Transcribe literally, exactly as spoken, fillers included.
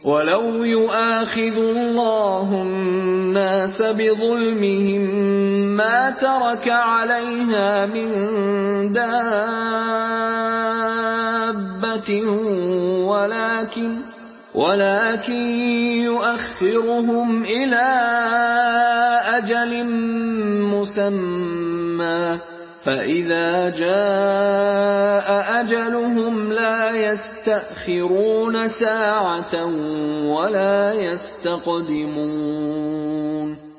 وَلَوْ يُؤَاخِذُ اللَّهُ النَّاسَ بِظُلْمِهِم مَّا تَرَكَ عَلَيْهَا مِن دَابَّةٍ وَلَكِن وَلَكِن يُؤَخِّرُهُمْ إِلَىٰ أَجَلٍ مُّسَمًّى ۖ فَإِذَا جَاءَ أَجَلُهُمْ لَا يَسْتَأْخِرُونَ سَاعَةً وَلَا يَسْتَقْدِمُونَ